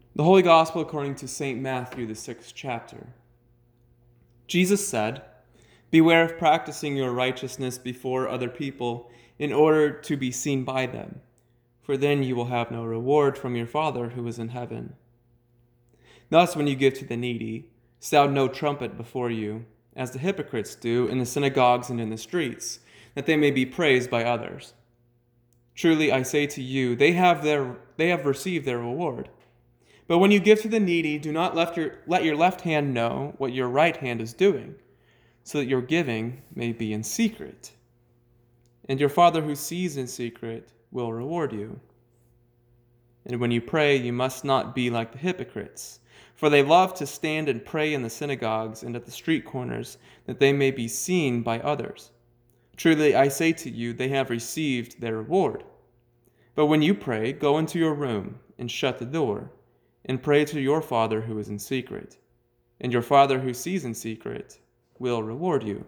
The Holy Gospel according to St. Matthew, the 6th chapter. Jesus said, "Beware of practicing your righteousness before other people in order to be seen by them, for then you will have no reward from your Father who is in heaven. Thus, when you give to the needy, sound no trumpet before you, as the hypocrites do in the synagogues and in the streets, that they may be praised by others. Truly, I say to you, they have received their reward. But when you give to the needy, do not let your left hand know what your right hand is doing, so that your giving may be in secret. And your Father who sees in secret will reward you. And when you pray, you must not be like the hypocrites, for they love to stand and pray in the synagogues and at the street corners, that they may be seen by others. Truly, I say to you, they have received their reward. But when you pray, go into your room and shut the door, and pray to your Father who is in secret, and your Father who sees in secret will reward you.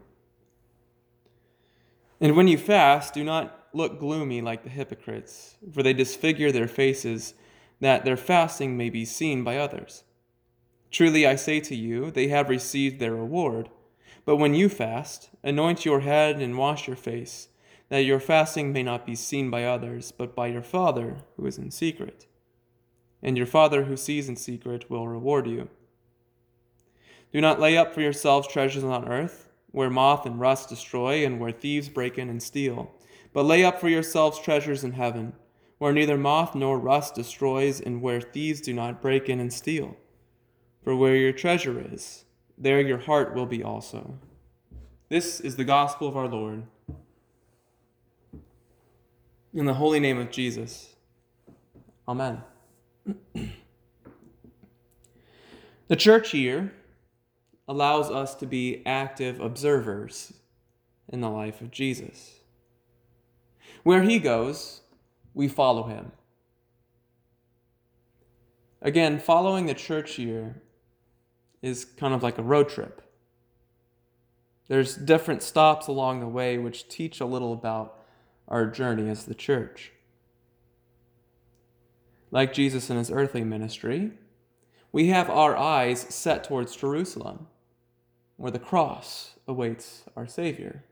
And when you fast, do not look gloomy like the hypocrites, for they disfigure their faces, that their fasting may be seen by others. Truly I say to you, they have received their reward. But when you fast, anoint your head and wash your face, that your fasting may not be seen by others, but by your Father who is in secret. And your Father who sees in secret will reward you. Do not lay up for yourselves treasures on earth, where moth and rust destroy, and where thieves break in and steal. But lay up for yourselves treasures in heaven, where neither moth nor rust destroys, and where thieves do not break in and steal. For where your treasure is, there your heart will be also." This is the gospel of our Lord. In the holy name of Jesus. Amen. The church year allows us to be active observers in the life of Jesus. Where he goes, we follow him. Again, following the church year is kind of like a road trip. There's different stops along the way which teach a little about our journey as the church. Like Jesus in his earthly ministry, we have our eyes set towards Jerusalem, where the cross awaits our Savior.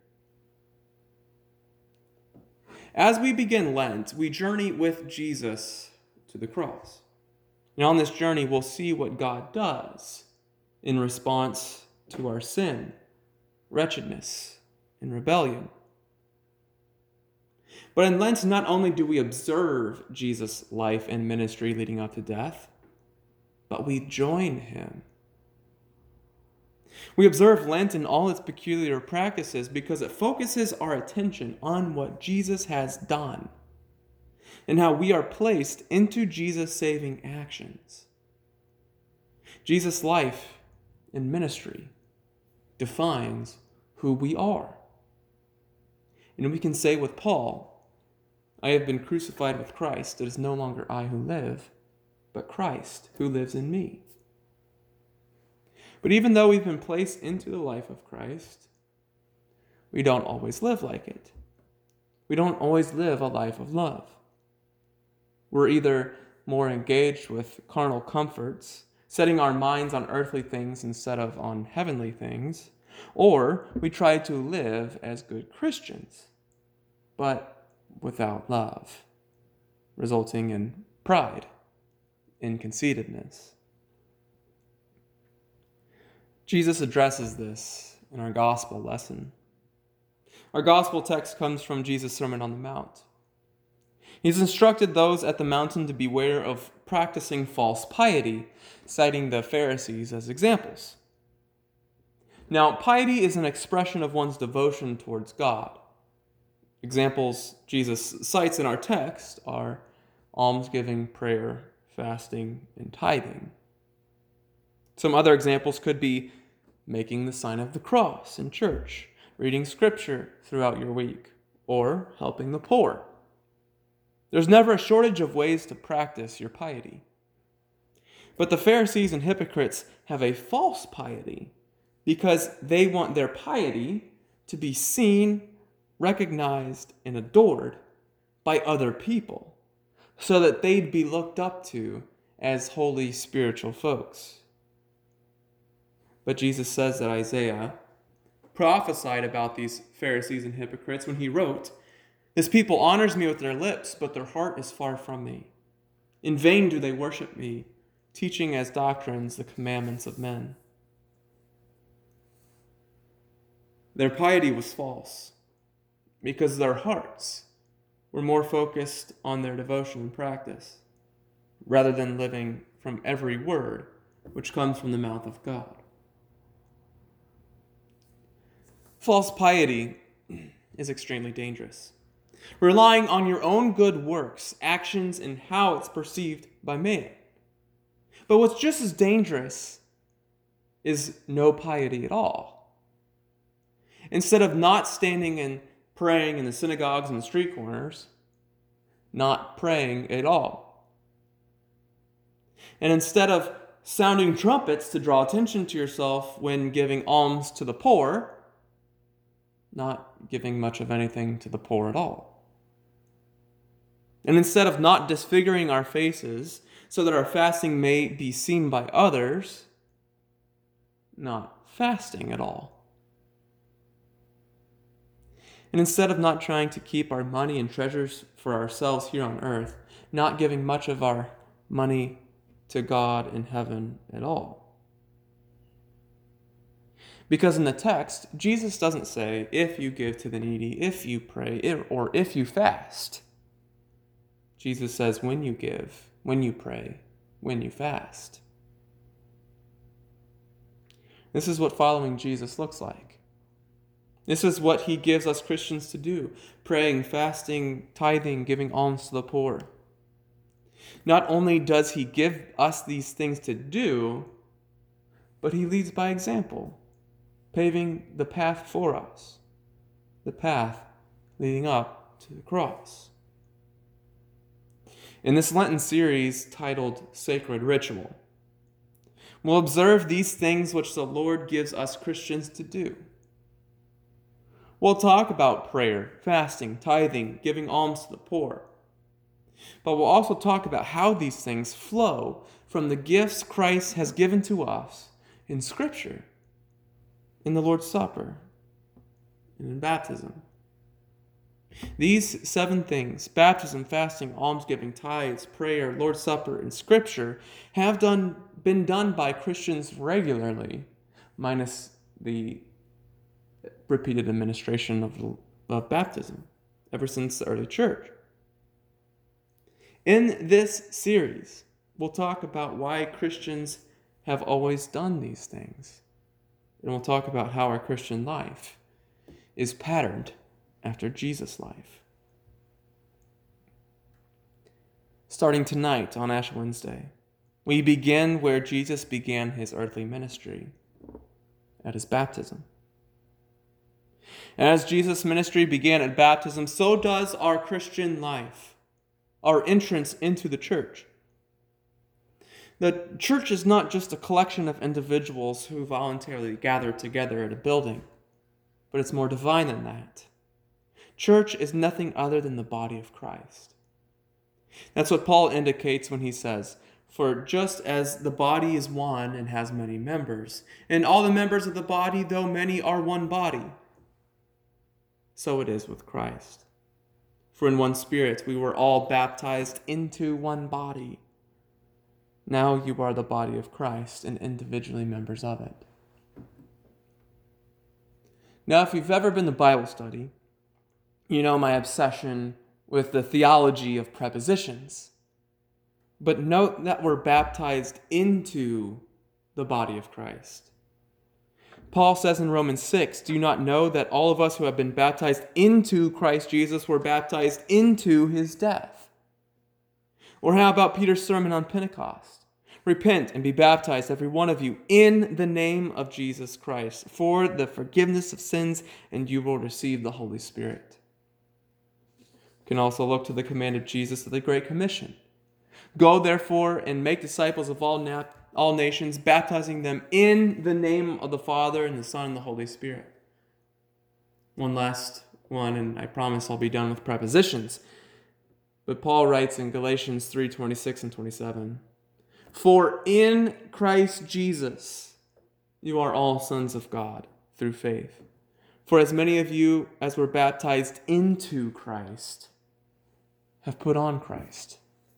As we begin Lent, we journey with Jesus to the cross. And on this journey, we'll see what God does in response to our sin, wretchedness, and rebellion. But in Lent, not only do we observe Jesus' life and ministry leading up to death, but we join him. We observe Lent in all its peculiar practices because it focuses our attention on what Jesus has done and how we are placed into Jesus' saving actions. Jesus' life and ministry defines who we are. And we can say with Paul, "I have been crucified with Christ. It is no longer I who live, but Christ who lives in me." But even though we've been placed into the life of Christ, we don't always live like it. We don't always live a life of love. We're either more engaged with carnal comforts, setting our minds on earthly things instead of on heavenly things, or we try to live as good Christians, but without love, resulting in pride and conceitedness. Jesus addresses this in our gospel lesson. Our gospel text comes from Jesus' Sermon on the Mount. He's instructed those at the mountain to beware of practicing false piety, citing the Pharisees as examples. Now, piety is an expression of one's devotion towards God. Examples Jesus cites in our text are almsgiving, prayer, fasting, and tithing. Some other examples could be making the sign of the cross in church, reading scripture throughout your week, or helping the poor. There's never a shortage of ways to practice your piety. But the Pharisees and hypocrites have a false piety because they want their piety to be seen, recognized, and adored by other people so that they'd be looked up to as holy spiritual folks. But Jesus says that Isaiah prophesied about these Pharisees and hypocrites when he wrote, "This people honors me with their lips, but their heart is far from me. In vain do they worship me, teaching as doctrines the commandments of men." Their piety was false because their hearts were more focused on their devotion and practice rather than living from every word which comes from the mouth of God. False piety is extremely dangerous. Relying on your own good works, actions, and how it's perceived by man. But what's just as dangerous is no piety at all. Instead of not standing and praying in the synagogues and the street corners, not praying at all. And instead of sounding trumpets to draw attention to yourself when giving alms to the poor, not giving much of anything to the poor at all. And instead of not disfiguring our faces so that our fasting may be seen by others, not fasting at all. And instead of not trying to keep our money and treasures for ourselves here on earth, not giving much of our money to God in heaven at all. Because in the text, Jesus doesn't say, if you give to the needy, if you pray, or if you fast. Jesus says, when you give, when you pray, when you fast. This is what following Jesus looks like. This is what he gives us Christians to do: praying, fasting, tithing, giving alms to the poor. Not only does he give us these things to do, but he leads by example, paving the path for us, the path leading up to the cross. In this Lenten series titled Sacred Ritual, we'll observe these things which the Lord gives us Christians to do. We'll talk about prayer, fasting, tithing, giving alms to the poor. But we'll also talk about how these things flow from the gifts Christ has given to us in Scripture, in the Lord's Supper, and in baptism. These 7 things, baptism, fasting, almsgiving, tithes, prayer, Lord's Supper, and Scripture, have been done by Christians regularly, minus the repeated administration of baptism, ever since the early church. In this series, we'll talk about why Christians have always done these things. And we'll talk about how our Christian life is patterned after Jesus' life. Starting tonight on Ash Wednesday, we begin where Jesus began his earthly ministry, at his baptism. And as Jesus' ministry began at baptism, so does our Christian life, our entrance into the church. The church is not just a collection of individuals who voluntarily gather together at a building, but it's more divine than that. Church is nothing other than the body of Christ. That's what Paul indicates when he says, "For just as the body is one and has many members, and all the members of the body, though many, are one body, so it is with Christ. For in one Spirit we were all baptized into one body. Now you are the body of Christ and individually members of it." Now, if you've ever been to Bible study, you know my obsession with the theology of prepositions. But note that we're baptized into the body of Christ. Paul says in Romans 6, "Do you not know that all of us who have been baptized into Christ Jesus were baptized into his death?" Or how about Peter's sermon on Pentecost? "Repent and be baptized, every one of you, in the name of Jesus Christ, for the forgiveness of sins, and you will receive the Holy Spirit." You can also look to the command of Jesus of the Great Commission. "Go, therefore, and make disciples of all nations, baptizing them in the name of the Father, and the Son, and the Holy Spirit." One last one, and I promise I'll be done with prepositions. But Paul writes in Galatians 3:26 and 27, For in Christ Jesus you are all sons of God through faith. For as many of you as were baptized into Christ have put on Christ.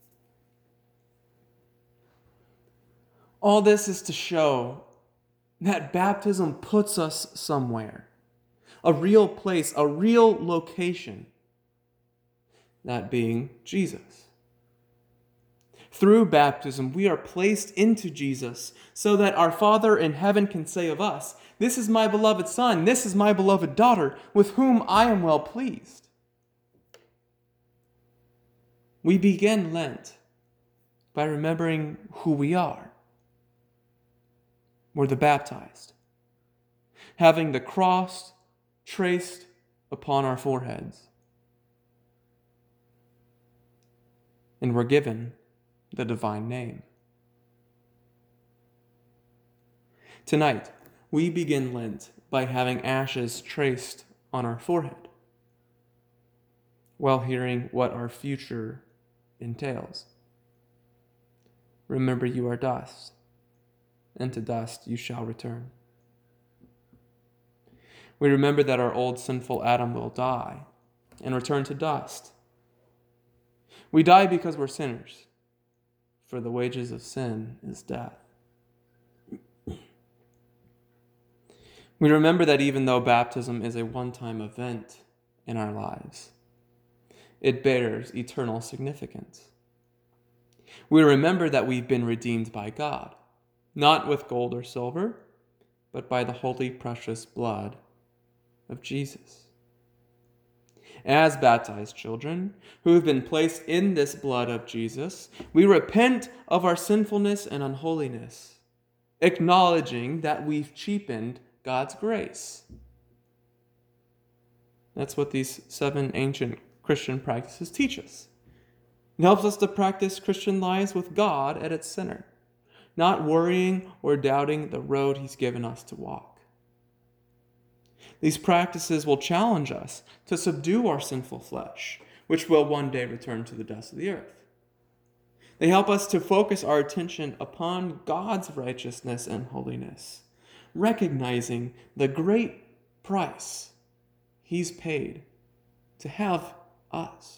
All this is to show that baptism puts us somewhere, a real place, a real location, that being Jesus. Through baptism, we are placed into Jesus so that our Father in heaven can say of us, "This is my beloved Son, this is my beloved daughter, with whom I am well pleased." We begin Lent by remembering who we are. We're the baptized, having the cross traced upon our foreheads. And we're given the divine name. Tonight, we begin Lent by having ashes traced on our forehead, while hearing what our future entails. Remember, you are dust, and to dust you shall return. We remember that our old sinful Adam will die and return to dust. We die because we're sinners, for the wages of sin is death. We remember that even though baptism is a one-time event in our lives, it bears eternal significance. We remember that we've been redeemed by God, not with gold or silver, but by the holy, precious blood of Jesus. As baptized children who have been placed in this blood of Jesus, we repent of our sinfulness and unholiness, acknowledging that we've cheapened God's grace. That's what these 7 ancient Christian practices teach us. It helps us to practice Christian lives with God at its center, not worrying or doubting the road He's given us to walk. These practices will challenge us to subdue our sinful flesh, which will one day return to the dust of the earth. They help us to focus our attention upon God's righteousness and holiness, recognizing the great price He's paid to have us.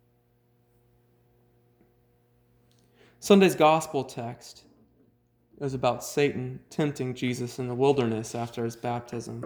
Sunday's gospel text is about Satan tempting Jesus in the wilderness after his baptism.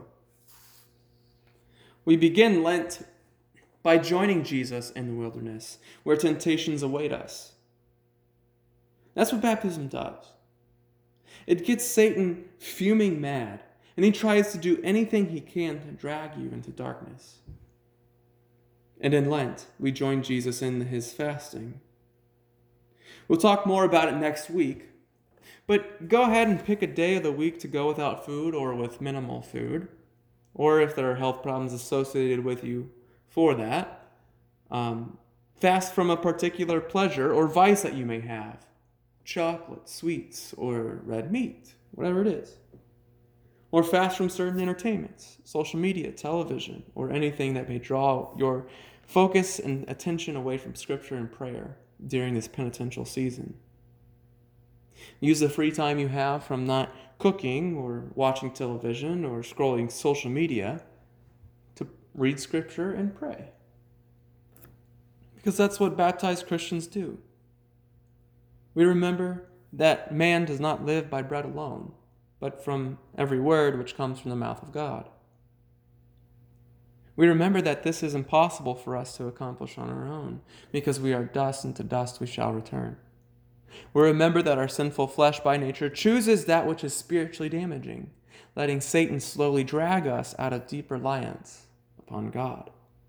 We begin Lent by joining Jesus in the wilderness, where temptations await us. That's what baptism does. It gets Satan fuming mad, and he tries to do anything he can to drag you into darkness. And in Lent, we join Jesus in his fasting. We'll talk more about it next week, but go ahead and pick a day of the week to go without food or with minimal food, or if there are health problems associated with you for that. Fast from a particular pleasure or vice that you may have. Chocolate, sweets, or red meat, whatever it is. Or fast from certain entertainments, social media, television, or anything that may draw your focus and attention away from Scripture and prayer during this penitential season. Use the free time you have from not cooking or watching television or scrolling social media to read Scripture and pray. Because that's what baptized Christians do. We remember that man does not live by bread alone, but from every word which comes from the mouth of God. We remember that this is impossible for us to accomplish on our own, because we are dust, and to dust we shall return. We remember that our sinful flesh by nature chooses that which is spiritually damaging, letting Satan slowly drag us out of deep reliance upon God.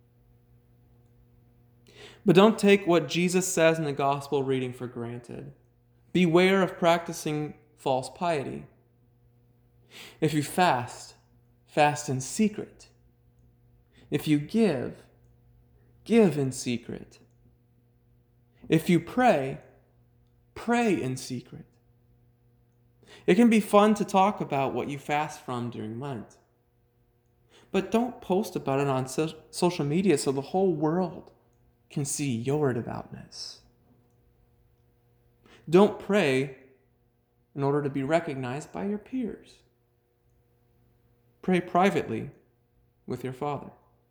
But don't take what Jesus says in the gospel reading for granted. Beware of practicing false piety. If you fast, fast in secret. If you give in secret. If you pray in secret. It can be fun to talk about what you fast from during Lent. But don't post about it on social media so the whole world can see your devoutness. Don't pray in order to be recognized by your peers. Pray privately with your Father.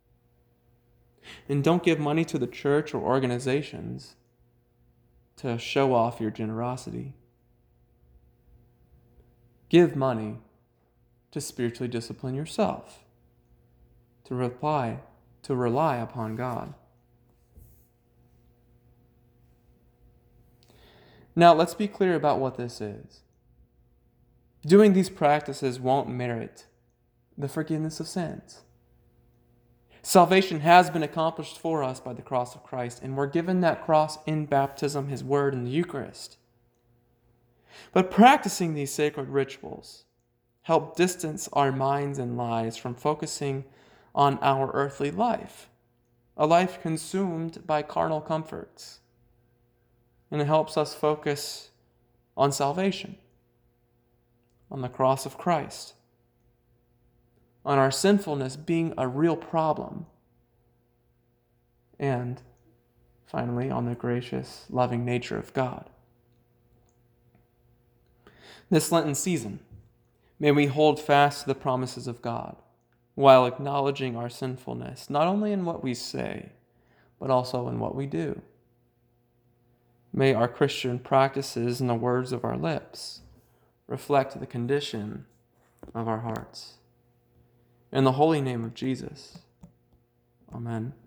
And don't give money to the church or organizations to show off your generosity. Give money to spiritually discipline yourself, to rely upon God. Now, let's be clear about what this is. Doing these practices won't merit the forgiveness of sins. Salvation has been accomplished for us by the cross of Christ, and we're given that cross in baptism, His Word, and the Eucharist. But practicing these sacred rituals help distance our minds and lives from focusing on our earthly life, a life consumed by carnal comforts. And it helps us focus on salvation, on the cross of Christ, on our sinfulness being a real problem, and finally, on the gracious, loving nature of God. This Lenten season, may we hold fast to the promises of God while acknowledging our sinfulness, not only in what we say, but also in what we do. May our Christian practices and the words of our lips reflect the condition of our hearts. In the holy name of Jesus, amen.